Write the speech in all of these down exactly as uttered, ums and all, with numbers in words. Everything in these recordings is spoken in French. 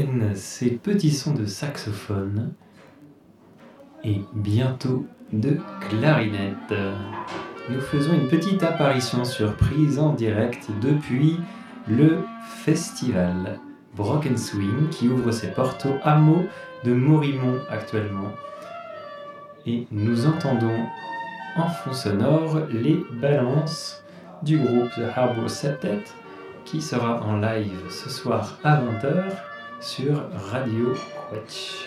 peine ces petits sons de saxophone et bientôt de clarinette. Nous faisons une petite apparition surprise en direct depuis le festival Broken Swing qui ouvre ses portes au hameau de Morimont actuellement. Et nous entendons en fond sonore les balances du groupe The Harbour Septet qui sera en live ce soir à vingt heures sur Radio Quetch.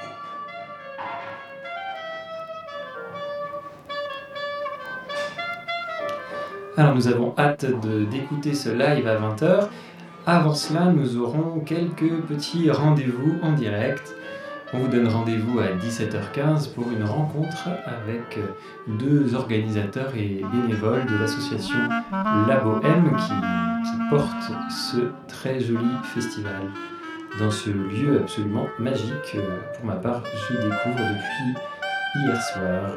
Alors nous avons hâte de, d'écouter ce live à vingt heures. Avant cela, nous aurons quelques petits rendez-vous en direct. On vous donne rendez-vous à dix-sept heures quinze pour une rencontre avec deux organisateurs et bénévoles de l'association La Bohème qui, qui porte ce très joli festival. Dans ce lieu absolument magique, pour ma part, je découvre depuis hier soir.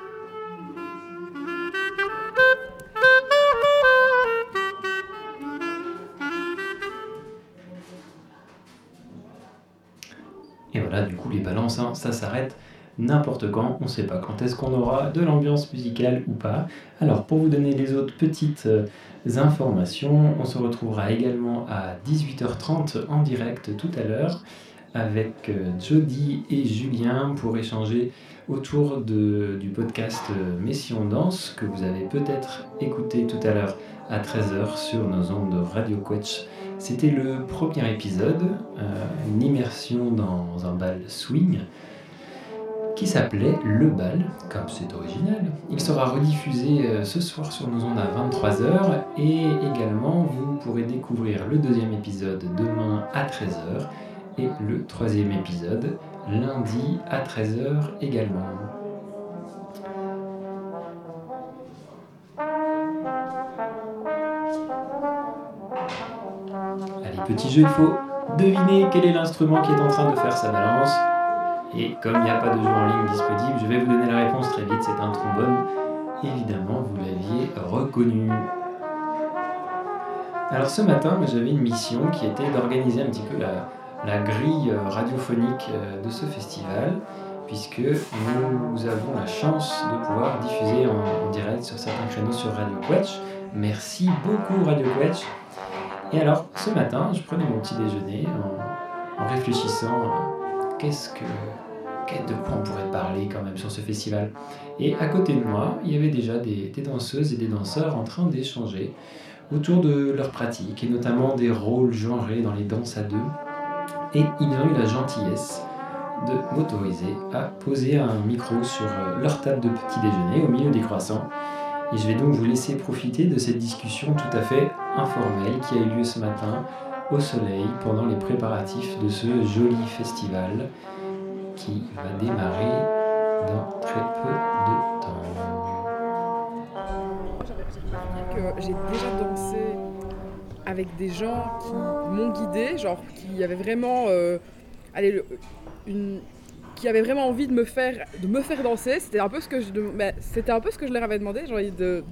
Et voilà, du coup, les balances, hein, ça s'arrête n'importe quand. On ne sait pas quand est-ce qu'on aura de l'ambiance musicale ou pas. Alors, pour vous donner les autres petites euh, informations, on se retrouvera également à dix-huit heures trente en direct tout à l'heure avec euh, Jody et Julien pour échanger autour de, du podcast euh, Messi on danse que vous avez peut-être écouté tout à l'heure à treize heures sur nos ondes de Radio Quetch. C'était le premier épisode, euh, une immersion dans un bal swing qui s'appelait Le Bal, comme c'est original. Il sera rediffusé euh, ce soir sur nos ondes à vingt-trois heures et également vous pourrez découvrir le deuxième épisode demain à treize heures et le troisième épisode lundi à treize heures également. Petit jeu, il faut deviner quel est l'instrument qui est en train de faire sa balance. Et comme il n'y a pas de jeu en ligne disponible, je vais vous donner la réponse très vite, c'est un trombone. Évidemment, vous l'aviez reconnu. Alors ce matin, j'avais une mission qui était d'organiser un petit peu la, la grille radiophonique de ce festival, puisque nous avons la chance de pouvoir diffuser en, en direct sur certains créneaux sur Radio Quetch. Merci beaucoup Radio Quetch. Et alors, ce matin, je prenais mon petit déjeuner en, en réfléchissant à qu'est-ce que, de quoi on pourrait parler quand même sur ce festival. Et à côté de moi, il y avait déjà des, des danseuses et des danseurs en train d'échanger autour de leurs pratiques, et notamment des rôles genrés dans les danses à deux. Et ils ont eu la gentillesse de m'autoriser à poser un micro sur leur table de petit déjeuner au milieu des croissants. Et je vais donc vous laisser profiter de cette discussion tout à fait informelle qui a eu lieu ce matin au soleil pendant les préparatifs de ce joli festival qui va démarrer dans très peu de temps. J'aimerais dire que j'ai déjà dansé avec des gens qui m'ont guidée, genre qui avaient vraiment, euh, allez, une... qui avait vraiment envie de me faire, de me faire danser. C'était un peu ce que je, mais c'était un peu ce que je leur avais demandé, genre de,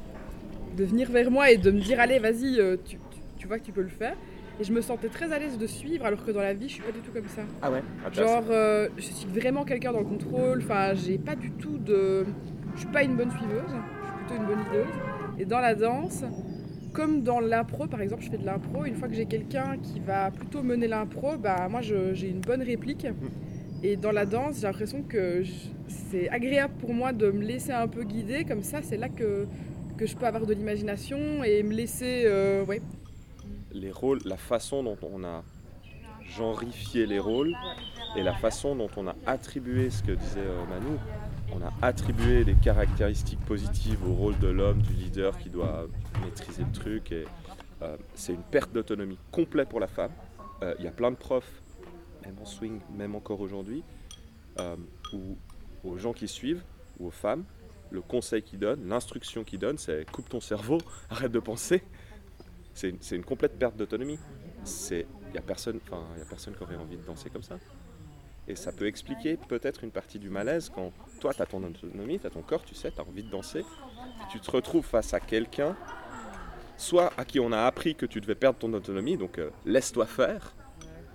de venir vers moi et de me dire allez vas-y, tu, tu, tu vois que tu peux le faire. Et je me sentais très à l'aise de suivre, alors que dans la vie je suis pas du tout comme ça. Ah ouais. Genre euh, je suis vraiment quelqu'un dans le contrôle. Enfin j'ai pas du tout de, je suis pas une bonne suiveuse, je suis plutôt une bonne leaduse. Et dans la danse, comme dans l'impro par exemple, je fais de l'impro. Une fois que j'ai quelqu'un qui va plutôt mener l'impro, bah moi je, j'ai une bonne réplique. Et dans la danse, j'ai l'impression que je, c'est agréable pour moi de me laisser un peu guider. Comme ça, c'est là que, que je peux avoir de l'imagination et me laisser... Euh, ouais. Les rôles, la façon dont on a genrifié les rôles et la façon dont on a attribué, ce que disait euh, Manu, on a attribué des caractéristiques positives au rôle de l'homme, du leader qui doit maîtriser le truc. Et, euh, c'est une perte d'autonomie complète pour la femme. Il euh, y a plein de profs, même en swing, même encore aujourd'hui, euh, où aux gens qui suivent, ou aux femmes, le conseil qu'ils donnent, l'instruction qu'ils donnent, c'est coupe ton cerveau, arrête de penser. C'est une, c'est une complète perte d'autonomie. Il n'y a personne, enfin, y a personne qui aurait envie de danser comme ça. Et ça peut expliquer peut-être une partie du malaise quand toi, tu as ton autonomie, tu as ton corps, tu sais, tu as envie de danser, et tu te retrouves face à quelqu'un, soit à qui on a appris que tu devais perdre ton autonomie, donc euh, laisse-toi faire.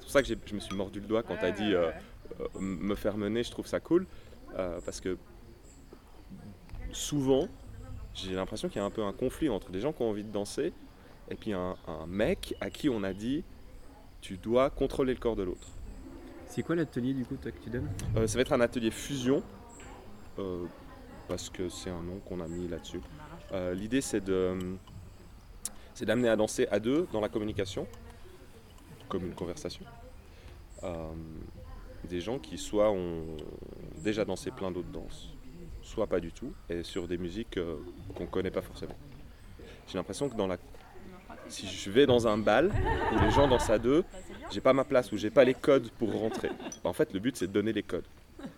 pour ça que j'ai, je me suis mordu le doigt quand tu as dit euh, euh, me faire mener, je trouve ça cool. Euh, parce que souvent, j'ai l'impression qu'il y a un peu un conflit entre des gens qui ont envie de danser et puis un, un mec à qui on a dit tu dois contrôler le corps de l'autre. C'est quoi l'atelier du coup toi, que tu donnes ? euh, Ça va être un atelier fusion, euh, parce que c'est un nom qu'on a mis là-dessus. Euh, l'idée c'est, de, c'est d'amener à danser à deux dans la communication, comme une conversation. Euh, des gens qui soit ont déjà dansé plein d'autres danses, soit pas du tout, et sur des musiques euh, qu'on ne connaît pas forcément. J'ai l'impression que dans la... si je vais dans un bal où les gens dansent à deux, j'ai pas ma place, où j'ai pas les codes pour rentrer. En fait, le but c'est de donner les codes.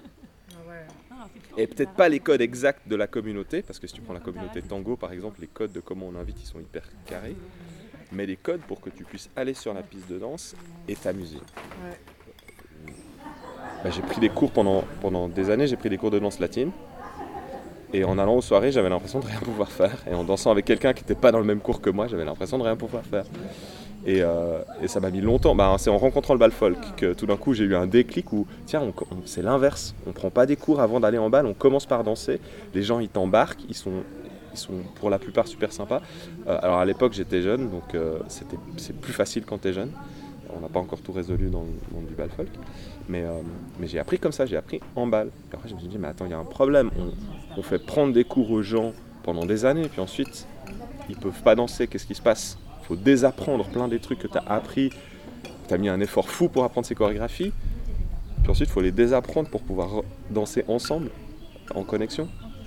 Et peut-être pas les codes exacts de la communauté, parce que si tu prends la communauté tango par exemple, les codes de comment on invite ils sont hyper carrés, mais les codes pour que tu puisses aller sur la piste de danse et t'amuser. Ouais. Bah, j'ai pris des cours pendant, pendant des années, j'ai pris des cours de danse latine, et en allant aux soirées j'avais l'impression de rien pouvoir faire, et en dansant avec quelqu'un qui n'était pas dans le même cours que moi, j'avais l'impression de rien pouvoir faire. Et, euh, et ça m'a mis longtemps, bah, c'est en rencontrant le bal folk que tout d'un coup j'ai eu un déclic où tiens, on, on, c'est l'inverse, on prend pas des cours avant d'aller en bal, on commence par danser, les gens ils t'embarquent, ils sont, ils sont pour la plupart super sympas. Euh, alors à l'époque j'étais jeune, donc euh, c'était, c'est plus facile quand t'es jeune, on n'a pas encore tout résolu dans le monde du bal folk, mais, euh, mais j'ai appris comme ça, j'ai appris en bal. Et après je me suis dit mais attends, il y a un problème, on, on fait prendre des cours aux gens pendant des années, puis ensuite ils peuvent pas danser, qu'est-ce qui se passe ? Il faut désapprendre plein des trucs que tu as appris, tu as mis un effort fou pour apprendre ces chorégraphies, puis ensuite il faut les désapprendre pour pouvoir danser ensemble, en connexion.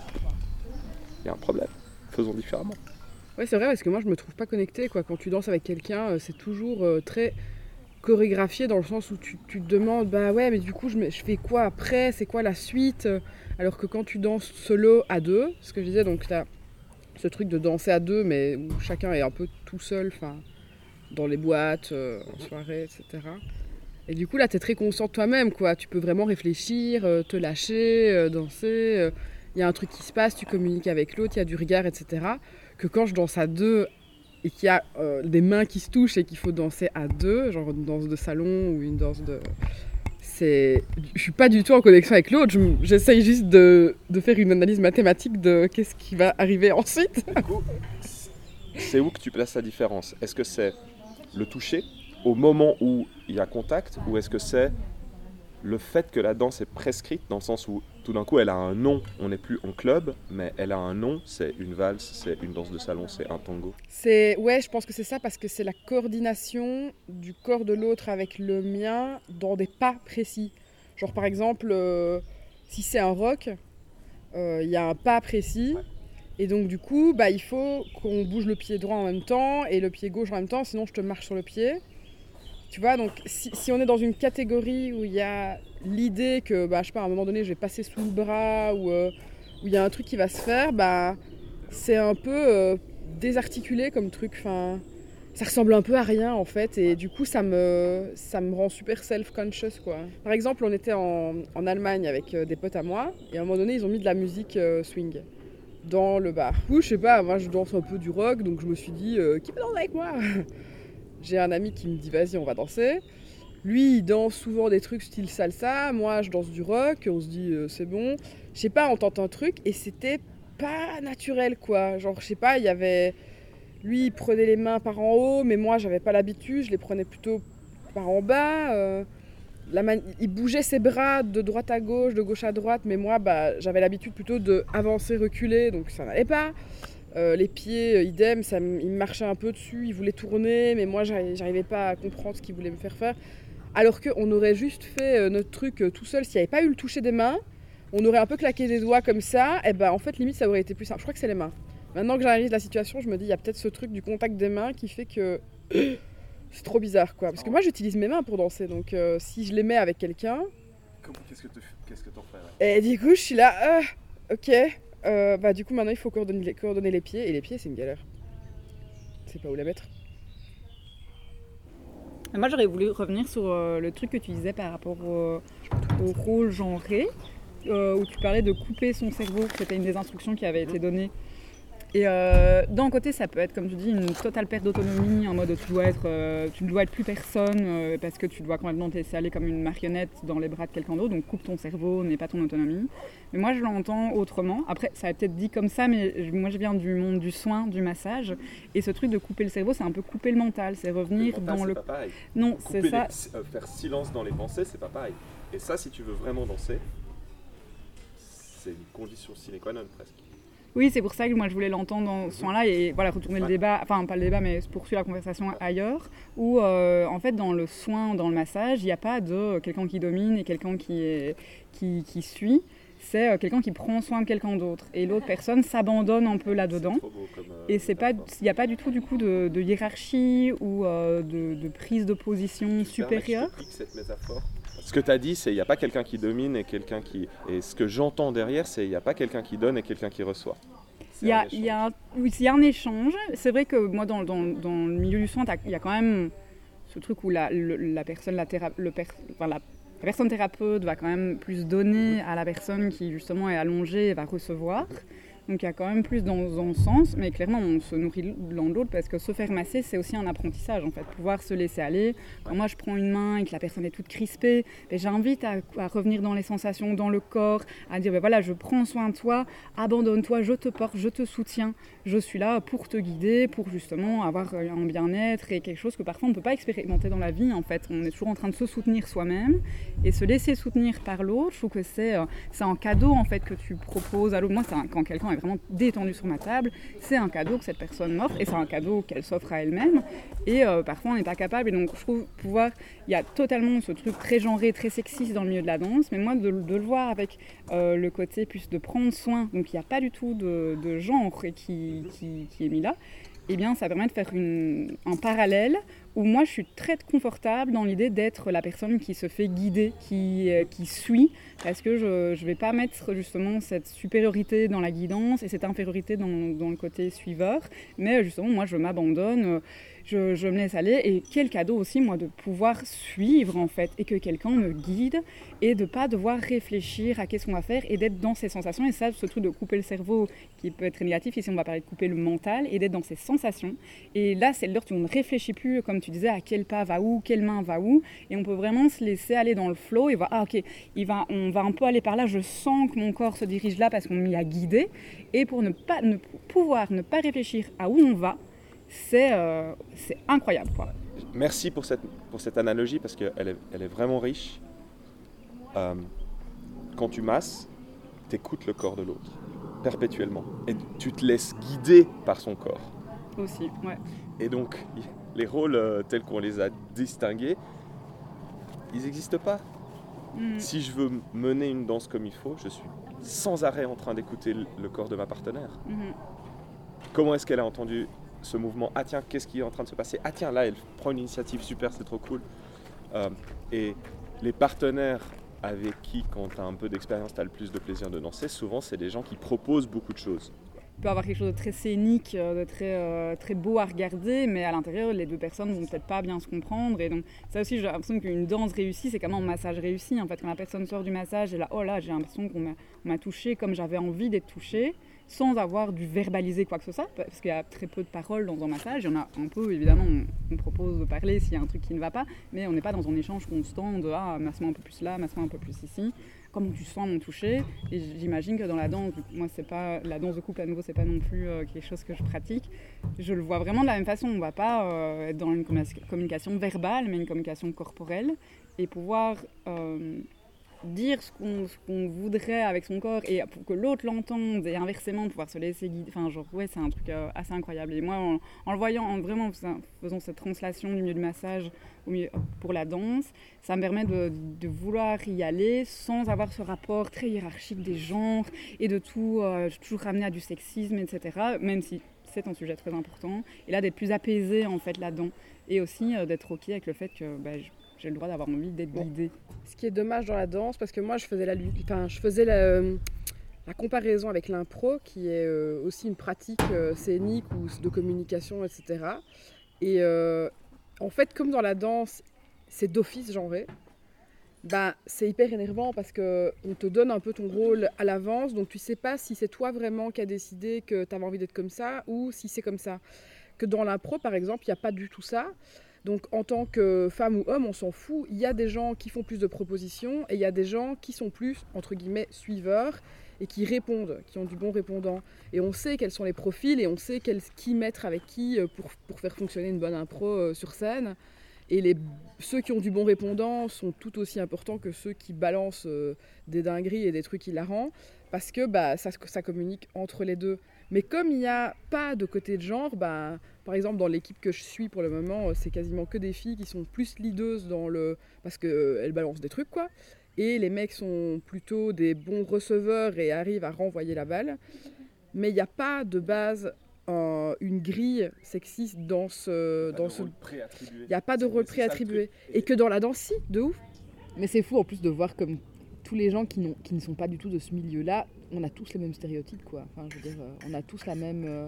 Il y a un problème, faisons différemment. Ouais, c'est vrai, parce que moi je me trouve pas connectée, quoi. Quand tu danses avec quelqu'un, c'est toujours euh, très chorégraphié dans le sens où tu, tu te demandes, bah ouais, mais du coup je, me, je fais quoi après, c'est quoi la suite ? Alors que quand tu danses solo à deux, ce que je disais, donc t'as ce truc de danser à deux, mais où chacun est un peu tout seul, enfin, dans les boîtes, euh, en soirée, et cetera. Et du coup, là, t'es très conscient de toi-même, quoi. Tu peux vraiment réfléchir, euh, te lâcher, euh, danser. Il euh, y a un truc qui se passe, tu communiques avec l'autre, il y a du regard, et cetera. Que quand je danse à deux et qu'il y a euh, des mains qui se touchent et qu'il faut danser à deux, genre une danse de salon ou une danse de... C'est... Je suis pas du tout en connexion avec l'autre, je, j'essaye juste de, de faire une analyse mathématique de qu'est-ce qui va arriver ensuite. Du coup, c'est où que tu places la différence ? Est-ce que c'est le toucher au moment où il y a contact, ou est-ce que c'est le fait que la danse est prescrite, dans le sens où tout d'un coup elle a un nom, on n'est plus en club, mais elle a un nom, c'est une valse, c'est une danse de salon, c'est un tango. C'est, ouais, je pense que c'est ça, parce que c'est la coordination du corps de l'autre avec le mien dans des pas précis. Genre par exemple, euh, si c'est un rock, il euh, y a un pas précis, et donc du coup, bah, il faut qu'on bouge le pied droit en même temps et le pied gauche en même temps, sinon je te marche sur le pied. Tu vois, donc si, si on est dans une catégorie où il y a l'idée que, bah, je sais pas, à un moment donné, je vais passer sous le bras, ou euh, où il y a un truc qui va se faire, bah, c'est un peu euh, désarticulé comme truc. Enfin, ça ressemble un peu à rien, en fait, et du coup, ça me, ça me rend super self-conscious, quoi. Par exemple, on était en, en Allemagne avec euh, des potes à moi, et à un moment donné, ils ont mis de la musique euh, swing dans le bar. Ou je sais pas, moi, je danse un peu du rock, donc je me suis dit, euh, qui veut danser avec moi ? J'ai un ami qui me dit vas-y on va danser. Lui il danse souvent des trucs style salsa, moi je danse du rock, on se dit euh, c'est bon. Je sais pas, on tente un truc et c'était pas naturel quoi. Genre je sais pas, il y avait... Lui il prenait les mains par en haut, mais moi j'avais pas l'habitude, je les prenais plutôt par en bas. Euh, la man... Il bougeait ses bras de droite à gauche, de gauche à droite, mais moi bah, j'avais l'habitude plutôt d'avancer, reculer, donc ça n'allait pas. Euh, les pieds, euh, idem, ça m- il me marchait un peu dessus, il voulait tourner, mais moi j'arrivais, j'arrivais pas à comprendre ce qu'il voulait me faire faire. Alors qu'on aurait juste fait euh, notre truc euh, tout seul, s'il n'y avait pas eu le toucher des mains, on aurait un peu claqué des doigts comme ça, et ben en fait limite ça aurait été plus simple. Je crois que c'est les mains. Maintenant que j'analyse la situation, je me dis il y a peut-être ce truc du contact des mains qui fait que c'est trop bizarre quoi. Parce que moi j'utilise mes mains pour danser, donc euh, si je les mets avec quelqu'un... Qu'est-ce que, te, qu'est-ce que t'en fais là ? Et du coup je suis là, euh, ok... Euh, bah du coup maintenant il faut coordonner les, coordonner les pieds, et les pieds c'est une galère. Je sais pas où les mettre. Moi j'aurais voulu revenir sur euh, le truc que tu disais par rapport au, au rôle genré, euh, où tu parlais de couper son cerveau, c'était une des instructions qui avait été donnée. Et euh, d'un côté, ça peut être, comme tu dis, une totale perte d'autonomie, en mode tu dois être, euh, tu ne dois être plus personne euh, parce que tu dois complètement te laisser aller comme une marionnette dans les bras de quelqu'un d'autre, donc coupe ton cerveau, n'est pas ton autonomie. Mais moi, je l'entends autrement. Après, ça va peut-être dit comme ça, mais je, moi, je viens du monde du soin, du massage, et ce truc de couper le cerveau, c'est un peu couper le mental, c'est revenir le mental, dans c'est le... pas pareil. Non, Couper c'est ça. les- euh, faire silence dans les pensées, c'est pas pareil. Et ça, si tu veux vraiment danser, c'est une condition sine qua non presque. Oui, c'est pour ça que moi je voulais l'entendre dans ce soin-là et voilà, retourner le Ouais. débat, enfin pas le débat, mais poursuivre la conversation ailleurs, où euh, en fait dans le soin, dans le massage, il n'y a pas de quelqu'un qui domine et quelqu'un qui, est, qui, qui suit, c'est euh, quelqu'un qui prend soin de quelqu'un d'autre. Et l'autre personne s'abandonne un peu là-dedans. C'est trop beau comme, euh, Et c'est pas, il métaphore. n'y a pas du tout du coup de, de hiérarchie ou euh, de, de prise de position Tu permets supérieure. que je te pique cette métaphore. Ce que tu as dit, c'est qu'il n'y a pas quelqu'un qui domine et quelqu'un qui... Et ce que j'entends derrière, c'est qu'il n'y a pas quelqu'un qui donne et quelqu'un qui reçoit. C'est Il y, a, un il, y a échange. un, oui, il y a un échange. C'est vrai que moi, dans, dans, dans le milieu du soin, t'as- il y a quand même ce truc où la, le- la personne, la, théra- le per- enfin, la, la personne thérapeute va quand même plus donner à la personne qui justement est allongée et va recevoir. Donc il y a quand même plus dans un sens, mais clairement on se nourrit l'un de l'autre parce que se faire masser c'est aussi un apprentissage en fait, pouvoir se laisser aller. Quand moi je prends une main et que la personne est toute crispée, ben, j'invite à, à revenir dans les sensations, dans le corps, à dire ben, voilà je prends soin de toi, abandonne-toi, je te porte, je te soutiens, je suis là pour te guider, pour justement avoir un bien-être et quelque chose que parfois on ne peut pas expérimenter dans la vie en fait. On est toujours en train de se soutenir soi-même et se laisser soutenir par l'autre, je trouve que c'est, euh, c'est un cadeau en fait que tu proposes à l'autre. Moi c'est un, quand quelqu'un est vraiment détendu sur ma table, c'est un cadeau que cette personne m'offre et c'est un cadeau qu'elle s'offre à elle-même et euh, parfois on n'est pas capable et donc je trouve pouvoir, il y a totalement ce truc très genré, très sexiste dans le milieu de la danse, mais moi de, de le voir avec euh, le côté plus de prendre soin, donc il n'y a pas du tout de, de genre qui, qui, qui est mis là, eh bien ça permet de faire une, un parallèle où moi je suis très confortable dans l'idée d'être la personne qui se fait guider, qui, euh, qui suit, parce que je ne vais pas mettre justement cette supériorité dans la guidance et cette infériorité dans, dans le côté suiveur, mais justement moi je m'abandonne, je, je me laisse aller et quel cadeau aussi moi de pouvoir suivre en fait et que quelqu'un me guide et de ne pas devoir réfléchir à qu'est-ce qu'on va faire et d'être dans ses sensations et ça ce truc de couper le cerveau qui peut être négatif, ici on va parler de couper le mental et d'être dans ses sensations et là c'est l'heure où on ne réfléchit plus comme tu disais à quel pas va où, quelle main va où et on peut vraiment se laisser aller dans le flow et voir ah ok il va, on va un peu aller par là, je sens que mon corps se dirige là parce qu'on m'y a guidé et pour ne pas ne pouvoir ne pas réfléchir à où on va c'est, euh, c'est incroyable quoi. Merci pour cette, pour cette analogie parce qu'elle est, elle est vraiment riche. Euh, quand tu masses, tu écoutes le corps de l'autre perpétuellement et tu te laisses guider par son corps. Aussi, ouais. Et donc, les rôles euh, tels qu'on les a distingués, ils n'existent pas. Mm. Si je veux mener une danse comme il faut, je suis sans arrêt en train d'écouter le, le corps de ma partenaire. Mm-hmm. Comment est-ce qu'elle a entendu ce mouvement? Ah tiens, qu'est-ce qui est en train de se passer? Ah tiens, là, elle prend une initiative, super, c'est trop cool. Euh, et les partenaires avec qui, quand tu as un peu d'expérience, tu as le plus de plaisir de danser, souvent, c'est des gens qui proposent beaucoup de choses. Il peut avoir quelque chose de très scénique, de très, euh, très beau à regarder, mais à l'intérieur, les deux personnes vont peut-être pas bien se comprendre. Et donc, ça aussi, j'ai l'impression qu'une danse réussie, c'est comme un massage réussi. En fait, quand la personne sort du massage, et là, oh là, j'ai l'impression qu'on m'a, on m'a touchée comme j'avais envie d'être touchée, sans avoir dû verbaliser quoi que ce soit, parce qu'il y a très peu de paroles dans un massage. Il y en a un peu, évidemment, on, on propose de parler s'il y a un truc qui ne va pas, mais on n'est pas dans un échange constant de « ah, masse-moi un peu plus là, masse-moi un peu plus ici ». Comment tu sens mon toucher. Et j'imagine que dans la danse, moi c'est pas la danse de couple à nouveau, c'est pas non plus euh, quelque chose que je pratique. Je le vois vraiment de la même façon. On va pas euh, être dans une communication verbale, mais une communication corporelle et pouvoir euh, dire ce qu'on, ce qu'on voudrait avec son corps et pour que l'autre l'entende et inversement pouvoir se laisser guider. Enfin, genre ouais, c'est un truc euh, assez incroyable. Et moi, en, en le voyant, en vraiment faisant cette translation du milieu du massage au milieu, pour la danse, ça me permet de, de vouloir y aller sans avoir ce rapport très hiérarchique des genres et de tout euh, toujours ramener à du sexisme, et cetera. Même si c'est un sujet très important. Et là, d'être plus apaisé en fait là-dedans et aussi euh, d'être ok avec le fait que bah, je, j'ai le droit d'avoir envie d'être guidée. Ce qui est dommage dans la danse, parce que moi je faisais la, enfin, je faisais la, la comparaison avec l'impro, qui est euh, aussi une pratique euh, scénique ou de communication, et cetera. Et euh, en fait, comme dans la danse, c'est d'office genré. ben, c'est hyper énervant parce qu'on te donne un peu ton rôle à l'avance, donc tu sais pas si c'est toi vraiment qui as décidé que tu avais envie d'être comme ça ou si c'est comme ça. Que dans l'impro, par exemple, il n'y a pas du tout ça. Donc en tant que femme ou homme, on s'en fout. Il y a des gens qui font plus de propositions et il y a des gens qui sont plus, entre guillemets, suiveurs et qui répondent, qui ont du bon répondant. Et on sait quels sont les profils et on sait quel, qui mettre avec qui pour, pour faire fonctionner une bonne impro euh, sur scène. Et les, ceux qui ont du bon répondant sont tout aussi importants que ceux qui balancent euh, des dingueries et des trucs hilarants, parce que bah, ça, ça communique entre les deux. Mais comme il n'y a pas de côté de genre, bah, par exemple dans l'équipe que je suis pour le moment, c'est quasiment que des filles qui sont plus leadeuses dans le... parce qu'elles euh, balancent des trucs, quoi. Et les mecs sont plutôt des bons receveurs et arrivent à renvoyer la balle. Mais il n'y a pas de base... Euh, une grille sexiste dans ce... Dans ce... Il n'y a pas de rôle préattribué. Et que dans la danse, si, de ouf. Mais c'est fou en plus de voir comme tous les gens qui, n'ont, qui ne sont pas du tout de ce milieu-là, on a tous les mêmes stéréotypes, quoi. Enfin, je veux dire, euh, on a tous la même... Euh...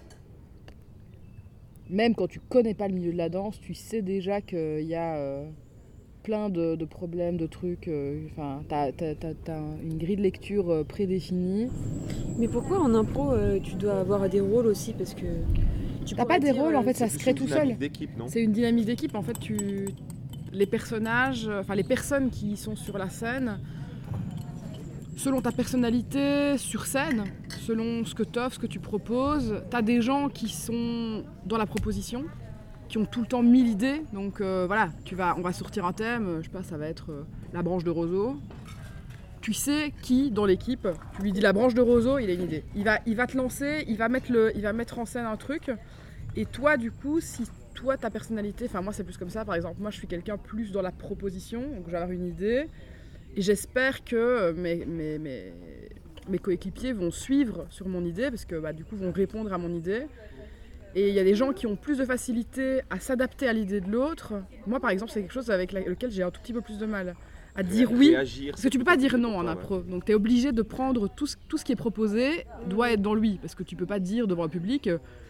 Même quand tu connais pas le milieu de la danse, tu sais déjà qu'il y a euh, plein de, de problèmes, de trucs. Euh, enfin, t'as, t'as, t'as, t'as une grille de lecture euh, prédéfinie. Mais pourquoi en impro euh, tu dois avoir des rôles aussi, parce que tu t'as pas des rôles, en fait, ça se crée tout seul. Non c'est une dynamique d'équipe. En fait, tu les personnages, enfin les personnes qui sont sur la scène, selon ta personnalité sur scène, selon ce que t'offres, ce que tu proposes, t'as des gens qui sont dans la proposition, qui ont tout le temps mille idées. Donc euh, voilà, tu vas, on va sortir un thème. Je sais pas, ça va être euh, la branche de roseau. Tu sais qui, dans l'équipe, tu lui dis la branche de roseau, il a une idée. Il va, il va te lancer, il va, mettre le, il va mettre en scène un truc. Et toi, du coup, si toi, ta personnalité... Enfin, moi, c'est plus comme ça. Par exemple, moi, je suis quelqu'un plus dans la proposition. Donc, je vais avoir une idée. Et j'espère que mes, mes, mes, mes coéquipiers vont suivre sur mon idée. Parce que, bah, du coup, vont répondre à mon idée. Et il y a des gens qui ont plus de facilité à s'adapter à l'idée de l'autre. Moi, par exemple, c'est quelque chose avec lequel j'ai un tout petit peu plus de mal. À dire oui, réagir, parce que tu peux pas dire non en impro, donc tu es obligé de prendre tout ce, tout ce qui est proposé doit être dans le oui, parce que tu peux pas dire devant le public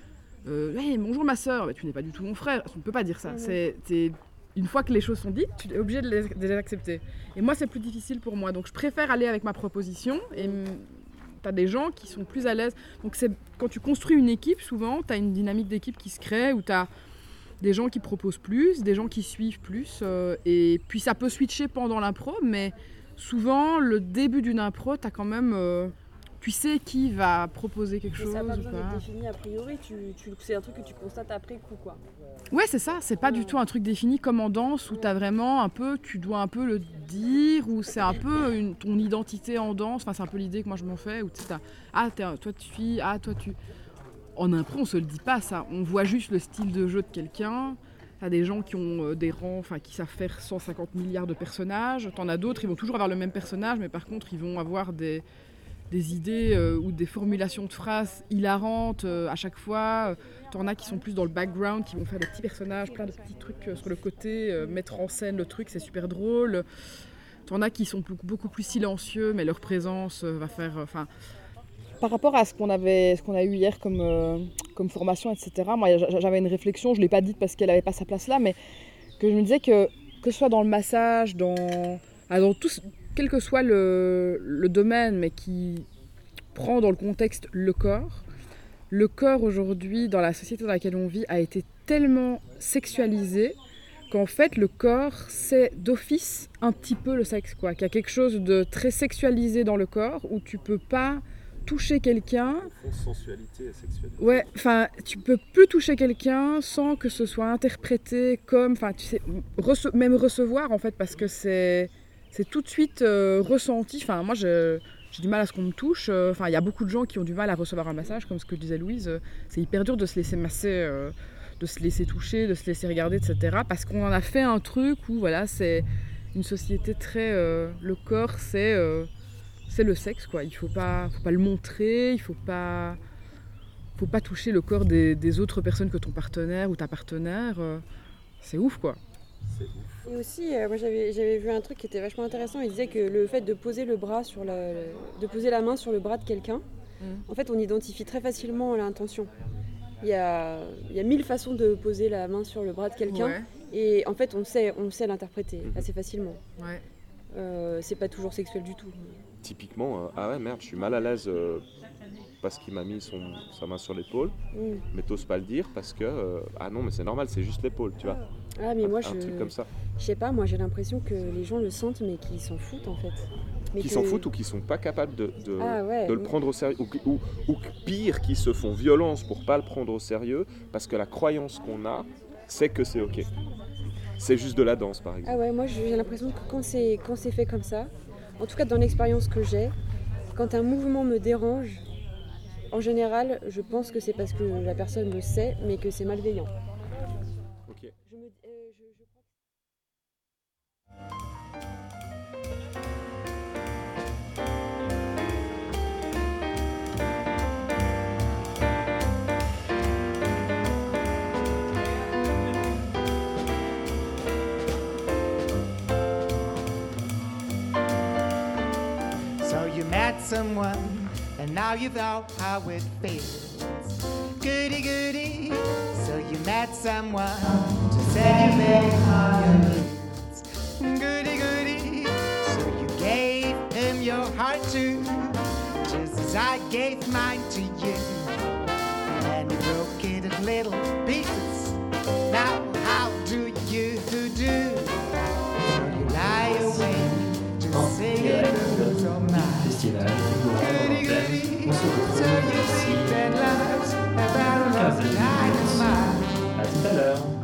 euh, hey, bonjour ma soeur, bah, tu n'es pas du tout mon frère, tu ne peux pas dire ça. C'est, c'est, une fois que les choses sont dites, tu es obligé de les, de les accepter. Et moi c'est plus difficile pour moi, donc je préfère aller avec ma proposition et tu as des gens qui sont plus à l'aise. Donc c'est, quand tu construis une équipe, souvent tu as une dynamique d'équipe qui se crée où tu as des gens qui proposent plus, des gens qui suivent plus, euh, et puis ça peut switcher pendant l'impro, mais souvent, le début d'une impro, t'as quand même... Euh, tu sais qui va proposer quelque mais chose ça n'a pas besoin ou pas. d'être défini a priori, tu, tu, c'est un truc que tu constates après coup, quoi. Ouais, c'est ça, c'est pas ouais. du tout un truc défini comme en danse, où t'as vraiment un peu, tu dois un peu le dire, ou c'est un peu une, ton identité en danse, enfin c'est un peu l'idée que moi je m'en fais, où tu sais, ah, t'es, toi tu suis, ah, toi tu... En impro, on se le dit pas ça, on voit juste le style de jeu de quelqu'un. T'as des gens qui ont euh, des rangs, enfin qui savent faire cent cinquante milliards de personnages. T'en as d'autres, ils vont toujours avoir le même personnage, mais par contre ils vont avoir des, des idées euh, ou des formulations de phrases hilarantes euh, à chaque fois. T'en as qui sont plus dans le background, qui vont faire des petits personnages, plein de petits trucs euh, sur le côté, euh, mettre en scène le truc, c'est super drôle. T'en as qui sont beaucoup, beaucoup plus silencieux, mais leur présence euh, va faire... Enfin. Euh, Par rapport à ce qu'on, avait, ce qu'on a eu hier comme, euh, comme formation, et cetera, moi j'avais une réflexion, je ne l'ai pas dite parce qu'elle n'avait pas sa place là, mais que je me disais que, que ce soit dans le massage, dans, dans tout, quel que soit le, le domaine, mais qui prend dans le contexte le corps, le corps aujourd'hui, dans la société dans laquelle on vit, a été tellement sexualisé qu'en fait le corps c'est d'office un petit peu le sexe, quoi. Qu'il y a quelque chose de très sexualisé dans le corps où tu ne peux pas toucher quelqu'un. Sensualité et sexualité. Ouais, enfin, tu peux plus toucher quelqu'un sans que ce soit interprété comme, enfin, tu sais, rece- même recevoir en fait, parce que c'est, c'est tout de suite euh, ressenti. Enfin, moi, je, j'ai du mal à ce qu'on me touche. Enfin, il y a beaucoup de gens qui ont du mal à recevoir un massage, comme ce que disait Louise. C'est hyper dur de se laisser masser, euh, de se laisser toucher, de se laisser regarder, et cetera. Parce qu'on en a fait un truc où, voilà, c'est une société très, euh, le corps, c'est euh, c'est le sexe, quoi. Il faut pas, faut pas le montrer, il faut pas, faut pas toucher le corps des, des autres personnes que ton partenaire ou ta partenaire. Euh, c'est ouf, quoi. C'est ouf. Et aussi, euh, moi j'avais, j'avais vu un truc qui était vachement intéressant. Il disait que le fait de poser le bras sur la, de poser la main sur le bras de quelqu'un, mmh. en fait, on identifie très facilement l'intention. Il y a, il y a mille façons de poser la main sur le bras de quelqu'un, ouais. Et en fait, on sait, on sait l'interpréter assez facilement. Ouais. Euh, c'est pas toujours sexuel du tout. Typiquement, euh, ah ouais, merde, je suis mal à l'aise euh, parce qu'il m'a mis son, sa main sur l'épaule, Mm. mais t'oses pas le dire parce que, euh, ah non, mais c'est normal, c'est juste l'épaule, tu vois. Ah, mais moi, un, je. un truc comme ça. Je sais pas, moi j'ai l'impression que les gens le sentent, mais qu'ils s'en foutent en fait. Mais Qui que- s'en foutent ou qui sont pas capables de, de, Ah ouais. de le prendre au sérieux, ou, ou, ou pire, qui se font violence pour pas le prendre au sérieux, parce que la croyance qu'on a, c'est que c'est ok. C'est juste de la danse, par exemple. Ah ouais, moi j'ai l'impression que quand c'est, quand c'est fait comme ça, en tout cas dans l'expérience que j'ai, quand un mouvement me dérange, en général, je pense que c'est parce que la personne le sait, mais que c'est malveillant. Ok. Je me, euh, je, je crois So you met someone, and now you know how it feels. Goody goody. So you met someone to say you made all your needs. Goody goody. So you gave him your heart too, just as I gave mine to you. And you broke it in little pieces. Now how do you do? So you lie awake to sing it so much. Festival, nous rendons l'antenne. On se retrouve d'ici une quinzaine de minutes. À tout à l'heure.